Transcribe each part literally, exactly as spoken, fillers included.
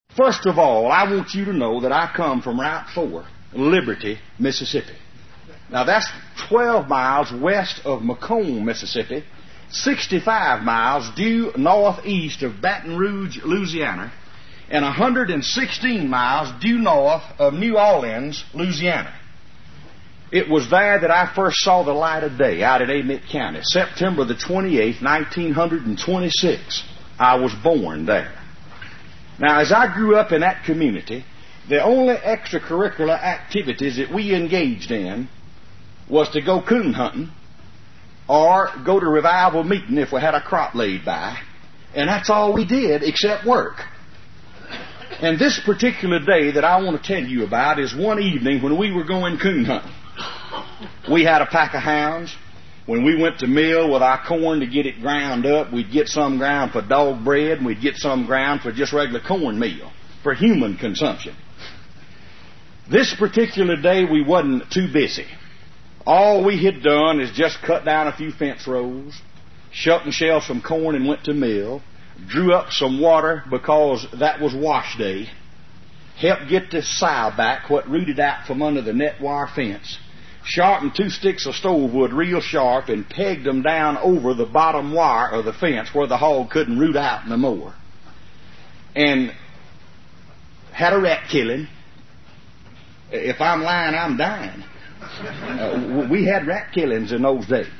First of all, I want you to know that I come from Route four, Liberty, Mississippi. Now that's twelve miles west of Macomb, Mississippi, sixty-five miles due northeast of Baton Rouge, Louisiana, and one hundred sixteen miles due north of New Orleans, Louisiana. It was there that I first saw the light of day out in Amite County, September the twenty-eighth, nineteen twenty-six. I was born there. Now, as I grew up in that community, the only extracurricular activities that we engaged in was to go coon hunting or go to revival meeting if we had a crop laid by. And that's all we did except work. And this particular day that I want to tell you about is one evening when we were going coon hunting. We had a pack of hounds. When we went to mill with our corn to get it ground up, we'd get some ground for dog bread and we'd get some ground for just regular corn meal for human consumption. This particular day we wasn't too busy. All we had done is just cut down a few fence rows, shucked and shelled some corn and went to mill, drew up some water because that was wash day, helped get the sow back what rooted out from under the net wire fence, sharpened two sticks of stove wood real sharp and pegged them down over the bottom wire of the fence where the hog couldn't root out no more. And had a rat killing. If I'm lying, I'm dying. Uh, we had rat killings in those days.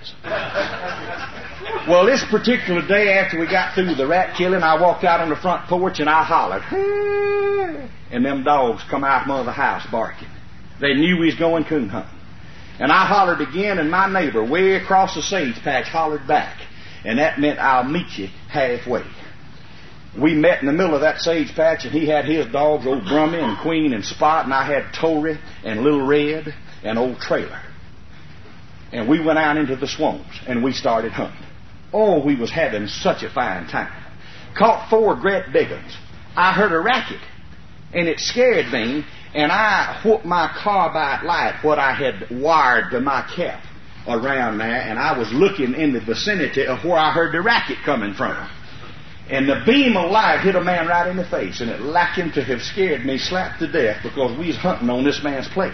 Well, this particular day after we got through the rat killing, I walked out on the front porch and I hollered. Hey! And them dogs come out from under the house barking. They knew we was going coon hunting. And I hollered again, and my neighbor way across the sage patch hollered back. And that meant I'll meet you halfway. We met in the middle of that sage patch, and he had his dogs, Old Brummy and Queen and Spot, and I had Tory and Little Red and Old Trailer. And we went out into the swamps, and we started hunting. Oh, we was having such a fine time. Caught four great big ones. I heard a racket, and it scared me. And I whooped my carbide light, what I had wired to my cap around there, and I was looking in the vicinity of where I heard the racket coming from. And the beam of light hit a man right in the face, and it lacked him to have scared me slapped to death because we was hunting on this man's place.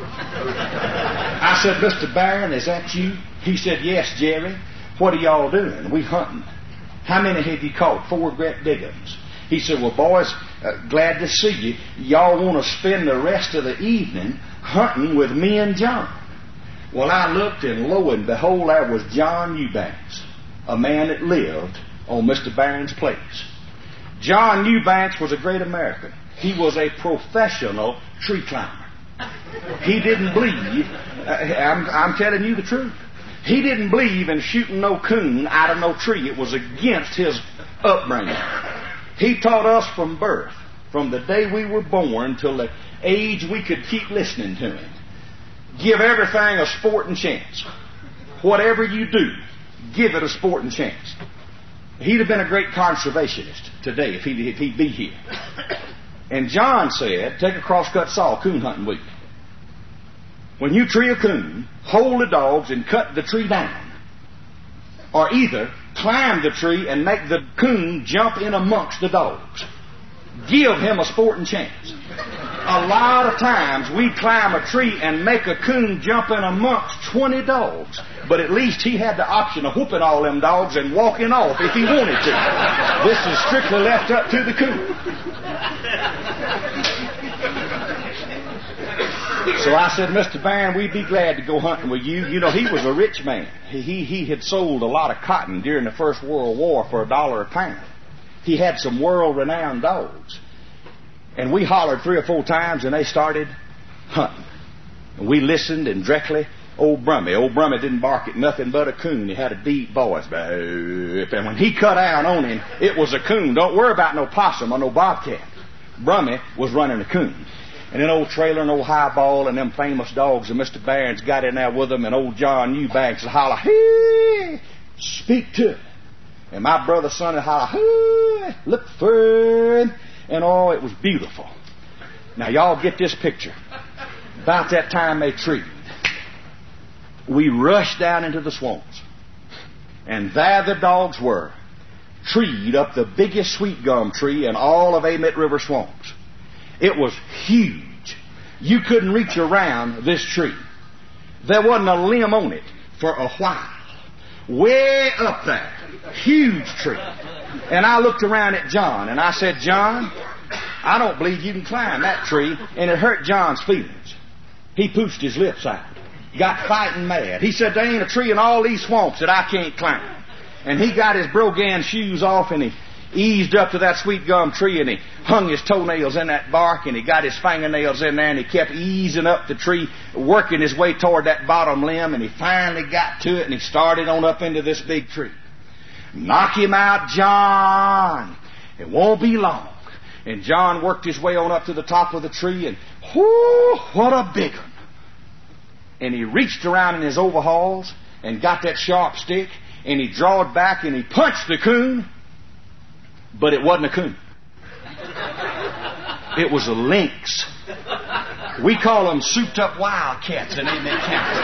I said, Mister Barron, is that you? He said, yes, Jerry. What are y'all doing? We hunting. How many have you caught? Four great big ones. He said, well, boys, uh, glad to see you. Y'all want to spend the rest of the evening hunting with me and John. Well, I looked, and lo and behold, there was John Eubanks, a man that lived on Mister Barron's place. John Eubanks was a great American. He was a professional tree climber. He didn't believe, uh, I'm, I'm telling you the truth, he didn't believe in shooting no coon out of no tree. It was against his upbringing. He taught us from birth, from the day we were born till the age we could keep listening to him. Give everything a sporting chance. Whatever you do, give it a sporting chance. He'd have been a great conservationist today if he'd, if he'd be here. And John said, take a crosscut saw coon hunting week. When you tree a coon, hold the dogs and cut the tree down. Or either climb the tree and make the coon jump in amongst the dogs. Give him a sporting chance. A lot of times we climb a tree and make a coon jump in amongst twenty dogs, but at least he had the option of whooping all them dogs and walking off if he wanted to. This is strictly left up to the coon. So I said, Mister Barron, we'd be glad to go hunting with you. You know, he was a rich man. He, he, he had sold a lot of cotton during the First World War for a dollar a pound. He had some world-renowned dogs. And we hollered three or four times, and they started hunting. And we listened, and directly, Old Brummy. Old Brummy didn't bark at nothing but a coon. He had a deep voice. And when he cut out on him, it was a coon. Don't worry about no possum or no bobcat. Brummy was running a coon. And then Old Trailer and Old Highball and them famous dogs, and Mister Barron's got in there with them, and Old John Eubanks would holler, hey, speak to it. And my brother son would holler, hey, look for him. And oh, it was beautiful. Now y'all get this picture. About that time they treed, we rushed down into the swamps. And there the dogs were, treed up the biggest sweet gum tree in all of Amite River swamps. It was huge. You couldn't reach around this tree. There wasn't a limb on it for a while. Way up there. Huge tree. And I looked around at John and I said, John, I don't believe you can climb that tree. And it hurt John's feelings. He pooched his lips out. Got fighting mad. He said, there ain't a tree in all these swamps that I can't climb. And he got his brogan shoes off and he eased up to that sweet gum tree and he hung his toenails in that bark and he got his fingernails in there and he kept easing up the tree, working his way toward that bottom limb, and he finally got to it and he started on up into this big tree. Knock him out, John. It won't be long. And John worked his way on up to the top of the tree, and whoo, what a big one. And he reached around in his overalls and got that sharp stick and he drawed back and he punched the coon. But it wasn't a coon. It was a lynx. We call them souped-up wildcats in Amite County.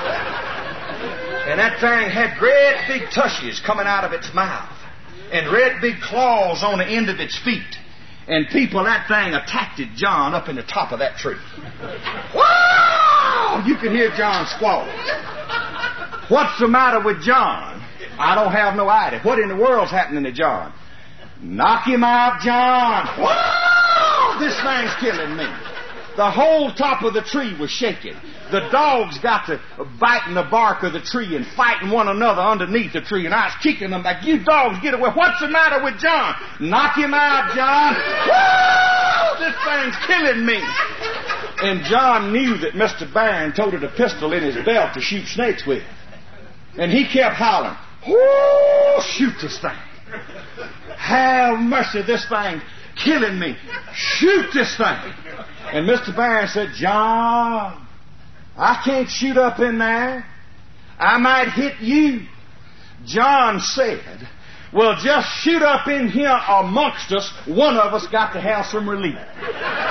And that thing had great big tushes coming out of its mouth and red big claws on the end of its feet. And people, that thing attacked John up in the top of that tree. Wow! You can hear John squall. What's the matter with John? I don't have no idea. What in the world's happening to John? Knock him out, John. Whoa! This thing's killing me. The whole top of the tree was shaking. The dogs got to biting the bark of the tree and fighting one another underneath the tree. And I was kicking them back. You dogs, get away. What's the matter with John? Knock him out, John. Whoa! This thing's killing me. And John knew that Mister Barron toted a pistol in his belt to shoot snakes with. And he kept hollering, whoo! Shoot this thing. Have mercy, this thing killing me. Shoot this thing. And Mister Barron said, John, I can't shoot up in there. I might hit you. John said, well, just shoot up in here amongst us. One of us got to have some relief.